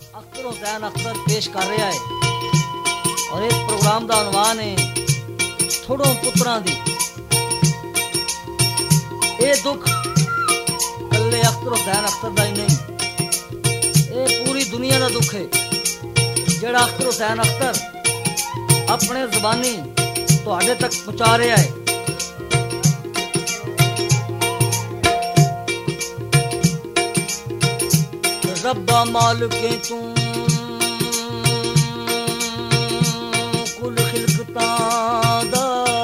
अख्तर हुसैन अख्तर पेश कर रहा है और इस प्रोग्राम का अनवान है थोड़ों पुत्रां दी। ये दुख कल्ले अख्तर हुसैन अख्तर का ही नहीं, ये पूरी दुनिया का दुख है जिहड़ा अख्तर हुसैन अख्तर अपने ज़बानी तुहाडे तक पहुँचा रहा है। रब्बा मालिके तू कुल खिलकतां दा,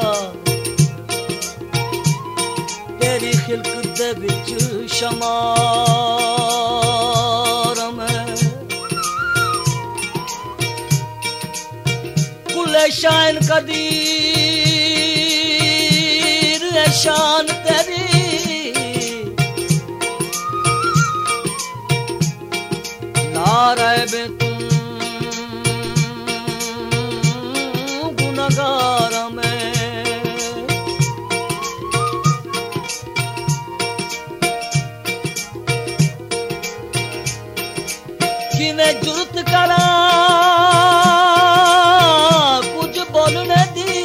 तेरी खिलकत दे विच शमार मैं कुल शान कदीर है शान तेरी, नाराय बे तू गुनाहगार मैं किवें जुरत करा कुछ बोलने दी,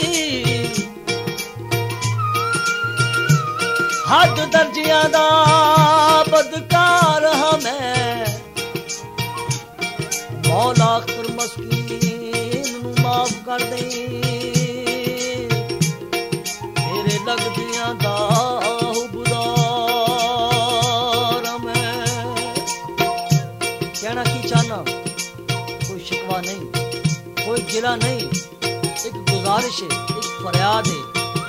हद दर्जियां दा बदकार हां मैं, मौला अख्तर मस्कीन नू माफ कर दे, तेरे लगदियां दा हुबदार मैं। कहना की चाहना, कोई शिकवा नहीं, कोई गिला नहीं, एक गुजारिश है, एक फरियाद है,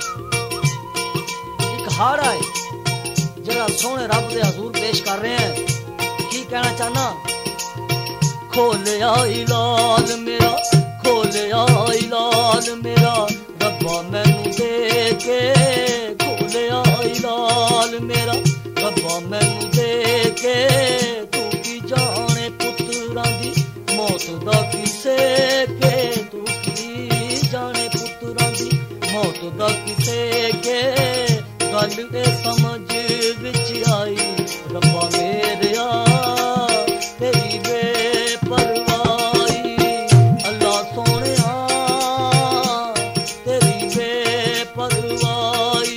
एक हाड़ा है जरा सोने रब दे हजूर पेश कर रहे हैं। की कहना चाहना, खोलिया इलाल मेरा, खोलिया इलाल मेरा, रब्बा मैनू दे के, खोलिया इलाल मेरा, रब्बा मैनू दे के, तू की जाने पुत्रां दी मौत दा किसे के, तू की जाने पुत्रां दी मौत दा किसे के, गल ए समझ विच आई रब्बा मेरेया तेरी बेपरवाही, अल्लाह सोहणिया तेरी बेपरवाही।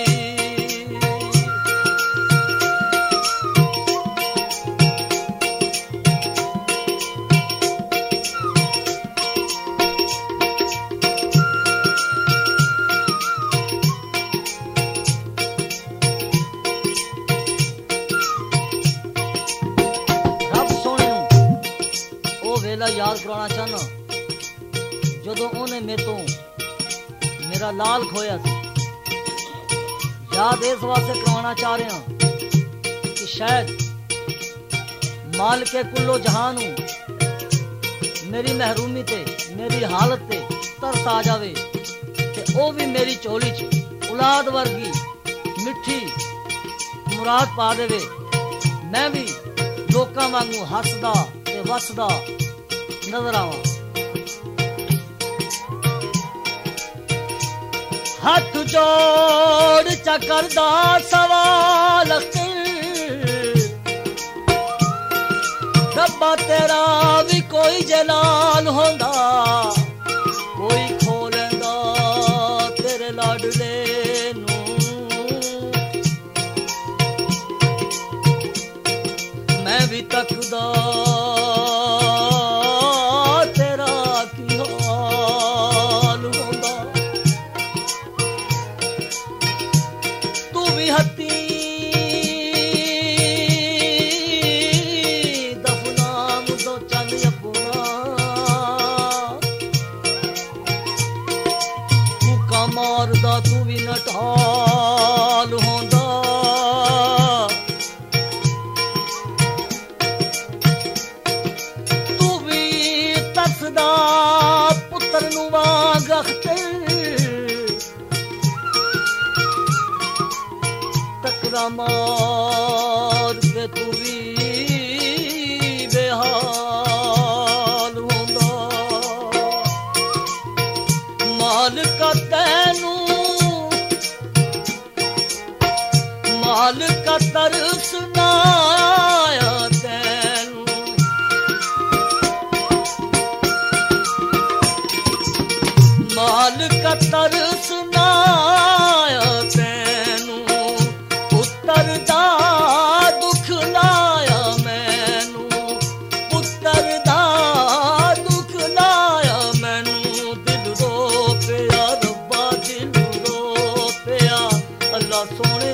याद कराना चाहना जदों उन्हें मेरे तो मेरा लाल खोया सी, याद इस वास्ते करवाना चाह रहे हैं कि शायद मालिके कुल्लो जहान मेरी महरूमी ते मेरी हालत ते तरस आ जावे ते ओ भी मेरी चोली च औलाद वर्गी मिठी मुराद पा देवे, मैं भी लोकां वांगू हसदा ते वसदा नजर आवा। हाथ जोड़ चकरदा सवाल रब्बा तेरा भी कोई जलाल होंदा, कोई खोलेंदा तेरे लाडले नू, मैं भी तकदा मारदा तू भी नटाल होंदा, तू भी तसदा पुत्र नू वांग तकदा मार के तू भी बेहाल होंदा, मालिका तैनू मालिका तरस ना आया तैनू, दिल का तरस नाया तैनू पुत्तर दा दुख लाया मैनू पुत्तर दा दुख लाया मैनू दिल रो पिया रब्बा दिल रो पिया अल्लाह सोने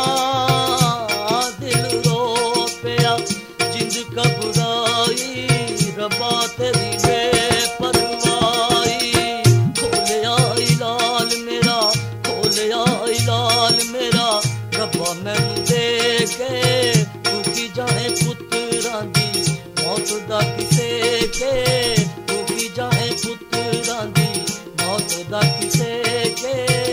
दिल रो पिया जिंद घबराई रब्बा तेरी बेपरवाही खोलिया लाल मेरा खोलिया लाल मेरा रब्बा मैनू दे के तू की जाने पुत्रां दी मौत दा किसे के तू की जाने पुत्रां दी मौत दा किसे के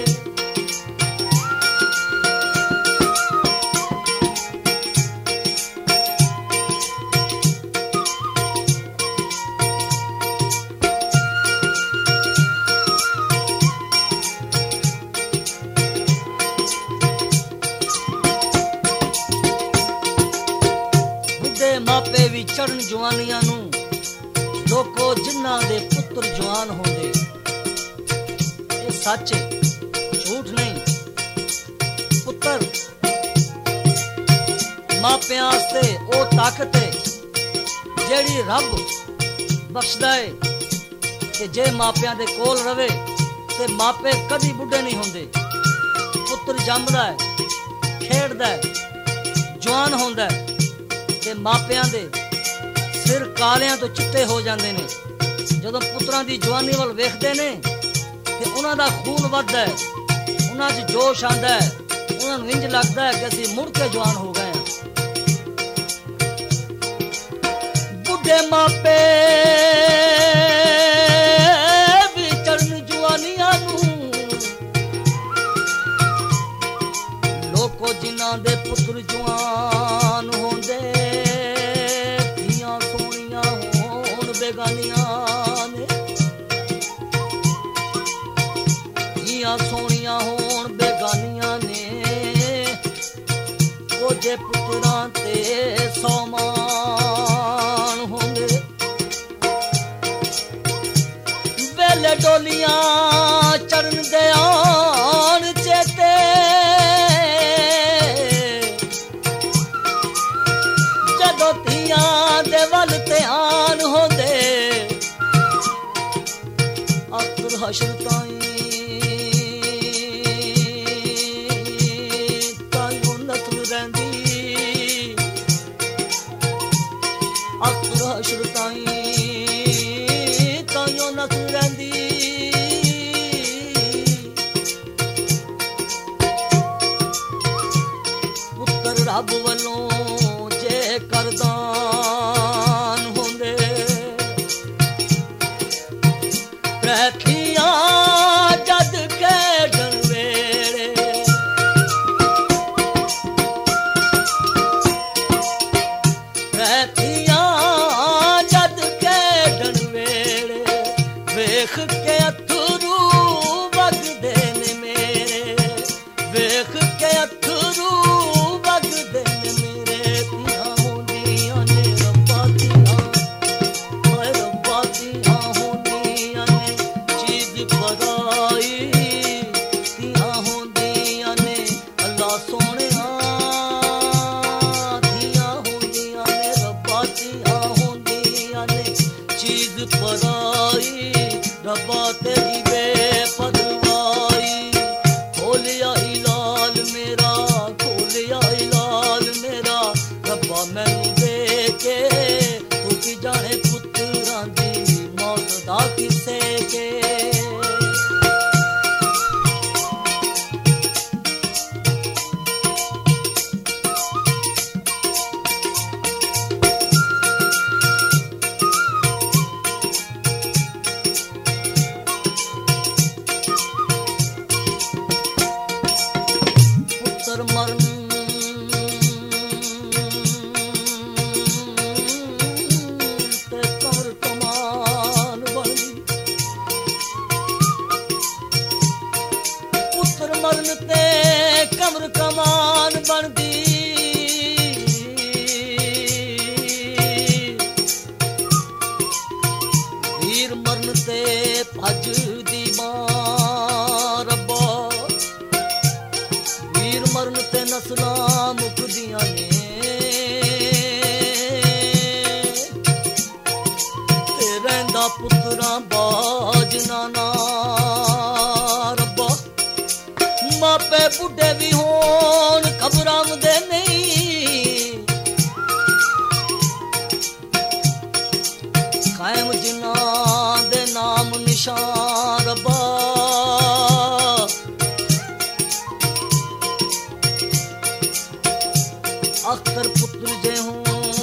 मापे भी चढ़न जवानियां नू लोको जिन्हां दे पुत्र जवान होंदे ये सच है झूठ नहीं पुत्र मापियां वास्ते ओ ताकत है जेड़ी रब बख्शदा है कि जे मापियां दे कोल रवे ते मापे कदी बुढ़े नहीं होंदे पुत्र जमदा है खेड़दा है जवान होंदा है ते मापियां दे सिर कालियां तो चिट्टे हो जाते ने जदों पुत्रां दी जवानी वल वेखदे ने ते उन्हां दा खून वधदा है उन्हां च जोश आंदा है उन्हां नूं इंज लगदा है कि असीं मुड़ के जवान हो गए हैं बुढ़े मापे भी चढ़न जवानियां नूं लोको जिन्हां दे पुत्र जवान होंदे सोनिया होन बेगानियां ने ओजे पुत्रां ते सौमान होंदे वेले डोलियां चढ़न दे आन चेते जदों तियां दे वल ध्यान होंदे आखिर हशर ताईं रब वलों जे करदान होंदे रखिया जद खेडन वेड़े रखिया जद खेडन वेड़े वेख के अथरू वगदे ने मेरे वेख के अथरू रब्बा तेरी बेपरवाही खोलिया लाल मेरा खोलिया लाल मेरा रब्बा मैनू दे के तू की जाने पुत्रां दी मौत दा किसे के पुत्रा बाज नाना रब्बा मापे बुढ़े भी होन खबरां दे नहीं कायम जिन्ना दे नाम निशान रब्बा अख्तर पुत्र जे हूँ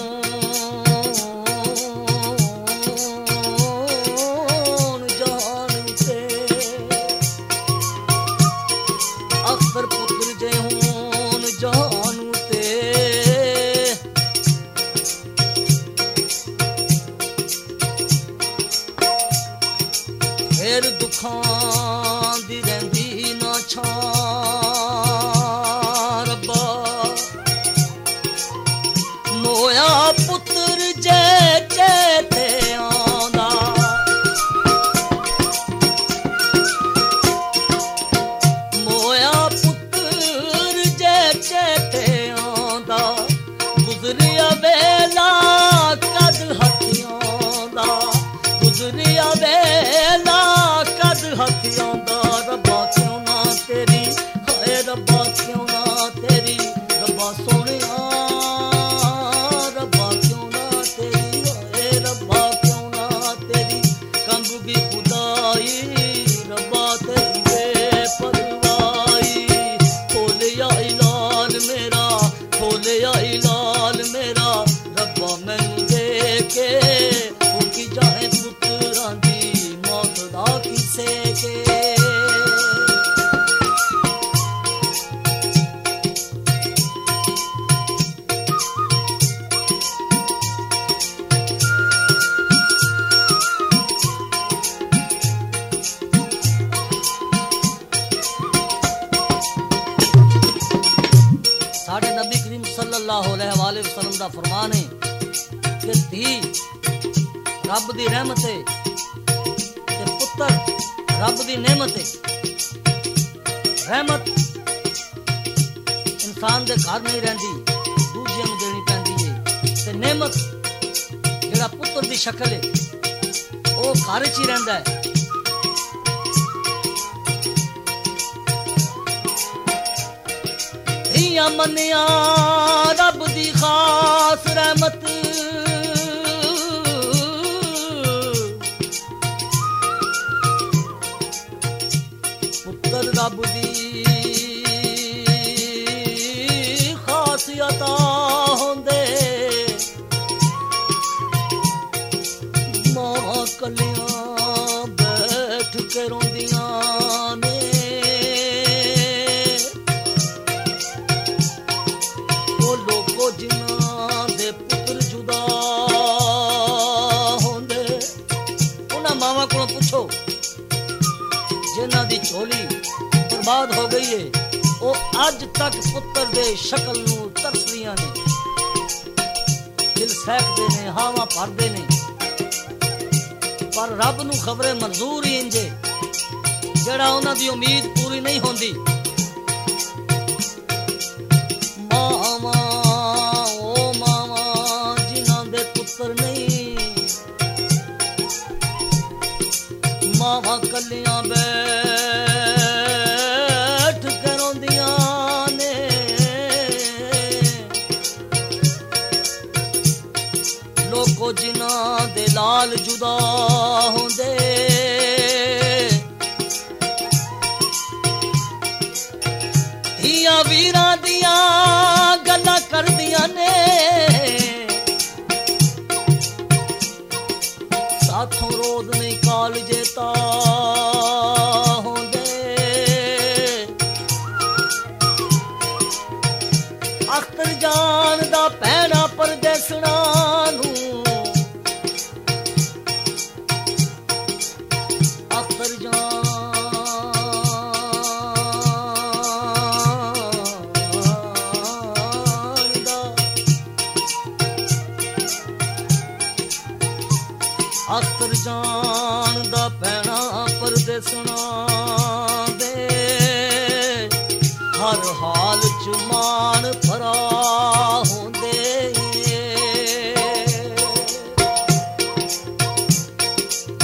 फरमान है कि धी रब दी रहमत है ते पुत्र रब दी नेमत है। रहमत इंसान दे घर नहीं रहंदी दूजियां नूं देनी पैंदी है ते नेमत जेड़ा पुत्र दी शक्ल है ओ घर च ही रहिंदा है। धियां मन्निया रब दी खास रहमत पुत्र रब दी खासियत होंदे मां कलियां बैठ के रोंदियां ने जिन्हां दी झोली बर्बाद हो गई है वो अज तक पुत्र दे शक्ल नूं तरसदियां ने दिल सहकदे ने हावां भरदे ने पर रब नूं खबरे मंजूर ही इंजे जेड़ा उन्हां दी उम्मीद पूरी नहीं होंदी। मावा ओ मावा जिन्हां दे पुत्र नहीं मावा कलियां बैठ के रोंदियां ने लोको जिन्हां दे लाल जुदा होंदे धियां वीरां दियां गल्लां करदियां ने साथों रोज नहीं काल जेता होंदे अख्तर जान दा पैना परदेसना नूं अख्तर जान दा अख्तर जान दा पैना परदेसना दे हर हाल च मान भरा होंदे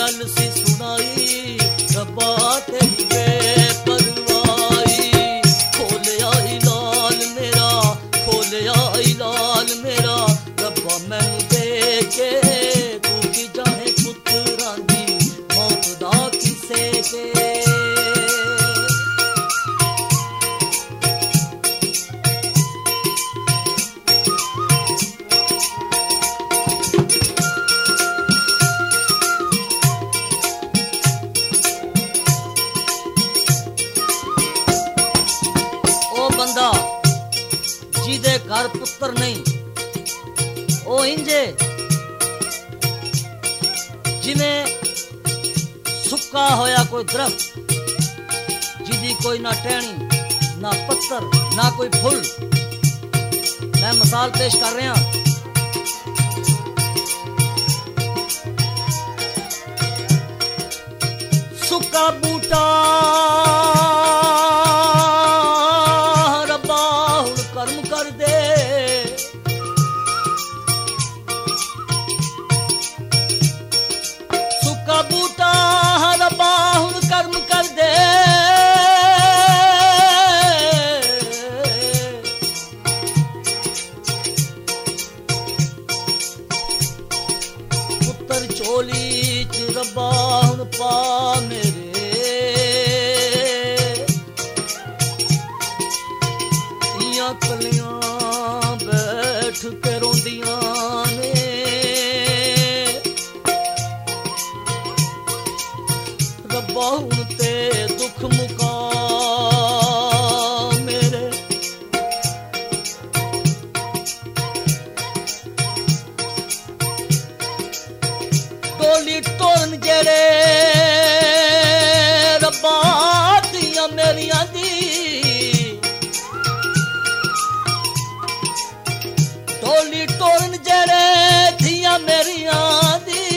गल सी सुनाई रब्बा तेरी बेपरवाही। खोलिया लाल मेरा, खोलिया लाल मेरा, रब्बा मैनू दे के तू की जाने पुत्रां दी मौत दा किसे के। बंदा जिदे घर पुत्र नहीं ओ इंजे जिमें सुक्का होया कोई दरख्त जिदी कोई ना टहनी ना पत्थर ना कोई फुल। मैं मिसाल पेश कर रहा। सुक्का बूटा कर दे, सुक्का बूटा रब्बा हुण कर्म कर दे। पुत्र चोली च रब्बा हुण पा मेरे, कलियां बैठ के रोंदियां ने, रब्बा हुण ते दुख मुका मेरे। टोली टोरन जेड़े रब्बा दियां मेरियां दी, टोली टोरन जेड़े थियां मेरियां दी,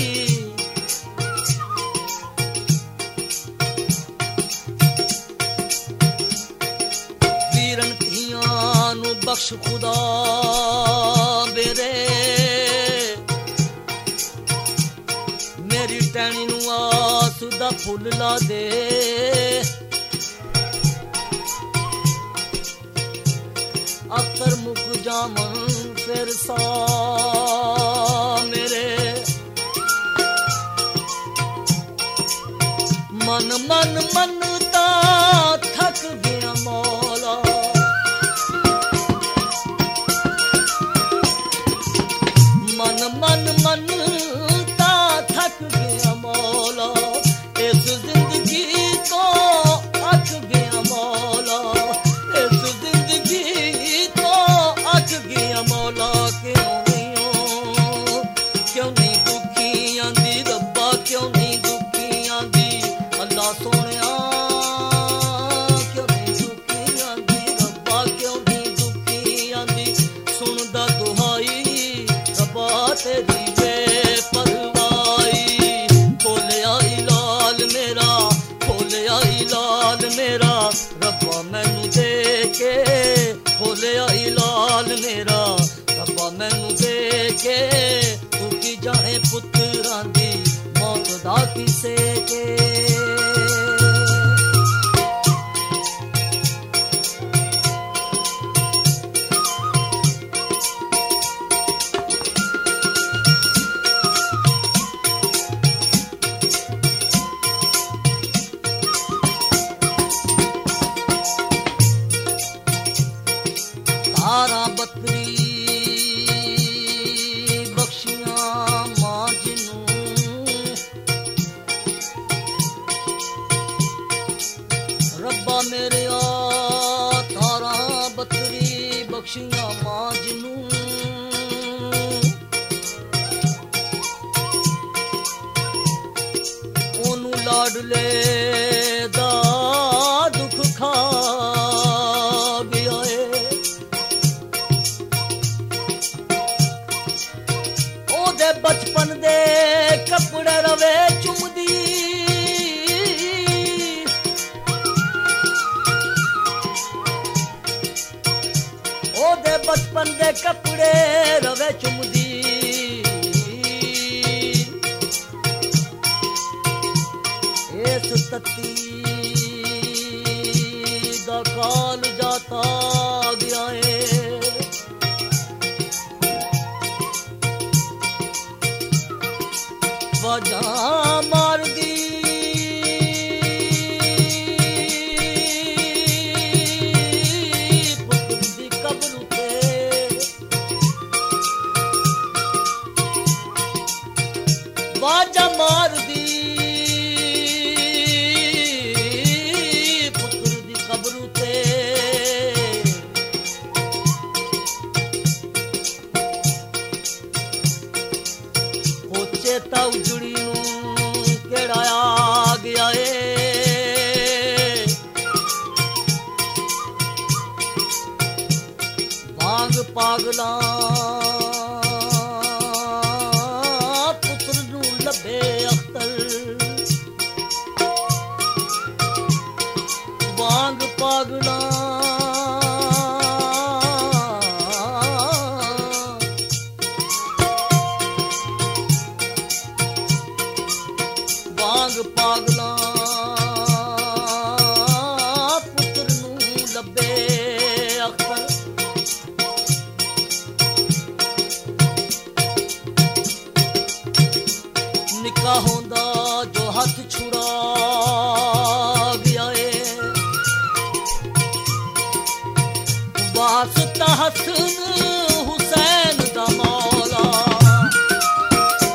वीरन थियां नू बख्श खुदा मेरे। मेरी टैनी नू आस दा फुल ला दे, अकर मुक जामन फिर सा मेरे। मन मन मन ता थक गया मौला, मन मन मन ता थक गया मौला। इस जिंदगी को अक गया मौला, इस जिंदगी को अक गया मौला। क्यों नहीं दुखी आंदी रब्बा, क्यों नहीं दुखी आंदी अल्लाह सोनिया। क्यों नहीं दुखी आंदी रब्बा, क्यों नहीं दुखी आंदी सुनदा दुहाई रब्बा तेरी बेपरवाही। खोलिया लाल मेरा, खोलिया लाल मेरा, रब्बा मैनू दे के। खोलिया लाल मेरा, रब्बा मैनू दे के तू की जाने पुत्रां दी मौत दा किसे के। तारा बकरी बख्शियां मां जिनू, रब्बा मेरे तारा बकरी बख्शियां मां जिनू। ओनू लाडले दा दुख खा गया है, ओदे बचपन दे कपड़े रवे चुमदी। ओदे बचपन दे कपड़े रवे चुमदी। सती दा काल जाता गया है वजा मार दी पुत्र दी कब्र ते वाजा मार दी पुत्र दी कब्र ते चेता उजड़ी केड़ा आ गया है भांग पागला पुत्र नू लभे अख्तर भांग पागला पागला पुत्र नू लभे अख्तर निका होंदा जो हाथ छुड़ा गया है वास्ता हसन हुसैन दा मौला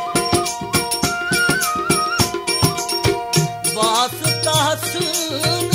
वास्ता हसन